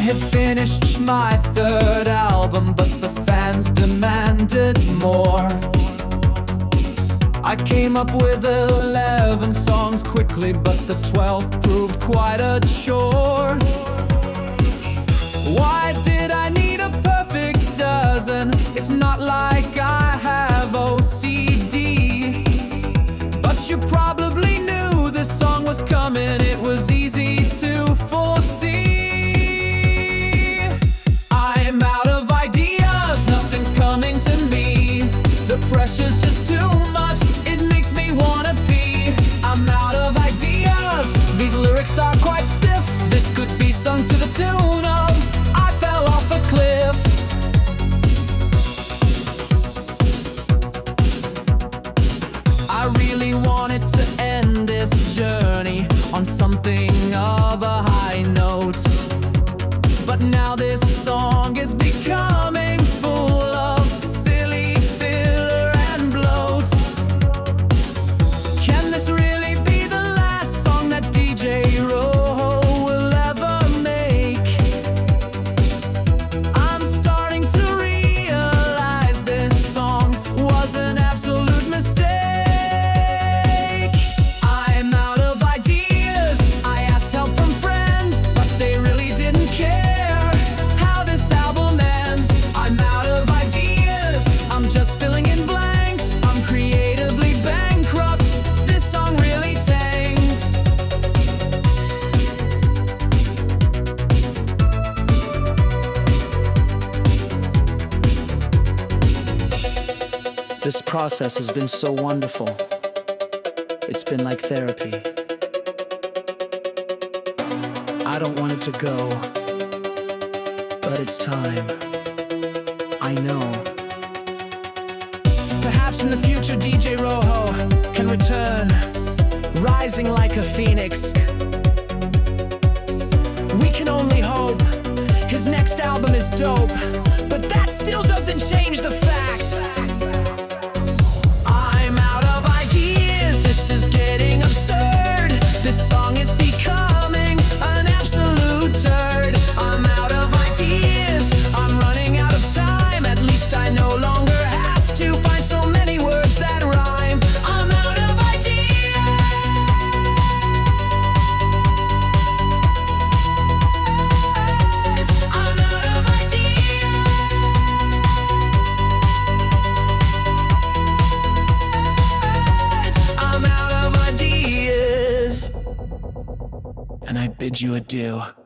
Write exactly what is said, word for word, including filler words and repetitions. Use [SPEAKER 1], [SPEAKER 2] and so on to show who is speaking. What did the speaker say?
[SPEAKER 1] had finished my third album, but the fans demanded more. I came up with eleven songs quickly, but the twelfth proved quite a chore. Why did I need a perfect dozen? It's not like I have O C D. But you probably knew this song was coming, it was easy to foresee. I'm out of ideas, nothing's coming to me. The pressure's just too much, it makes me wanna pee. I'm out of ideas, these lyrics are quite stiff. This could be sung to the tune of I Fell Off a Cliff. I really wanted to end this journey on something of a high note, but now this song is becoming full of silly filler and bloat. Can this really be the last song that D J Roho will ever make? I'm starting to realize this song was an absolute mistake. I'm out of ideas, I asked help from friends, but they really didn't care how this album ends. I'm out of ideas, I'm just filling in blanks. I'm creatively bankrupt, this song really tanks. This process has been so wonderful. It's been like therapy. I don't want it to go, but it's time. I know. Perhaps in the future D J Roho can return, rising like a phoenix. We can only hope. His next album is dope, but that still doesn't change the fact I'm out of ideas, this is getting absurd. This song is becoming an absolute turd. I'm out of ideas, I'm running out of time. At least I no longer have to find so many words that rhyme. I'm out of ideas. I'm out of ideas. I'm out of ideas. And I bid you adieu.